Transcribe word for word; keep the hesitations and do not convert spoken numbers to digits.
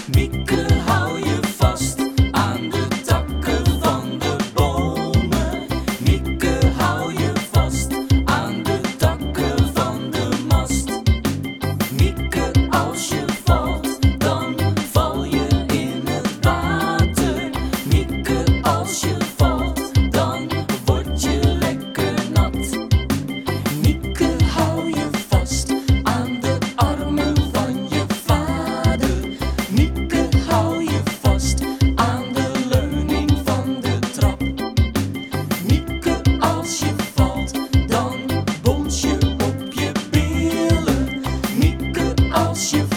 Mieke, hou je vast aan de takken van de bomen. Mieke, hou je vast aan de takken van de mast. Mieke, als je valt, dan val je in het water. Mieke, als je valt, dan word je lekker nat. Mieke, hou je vast aan de armen van je vader. Mieke, hou je vast aan de leuning van de trap. Mieke, als je valt, dan bons je op je billen. Mieke, als je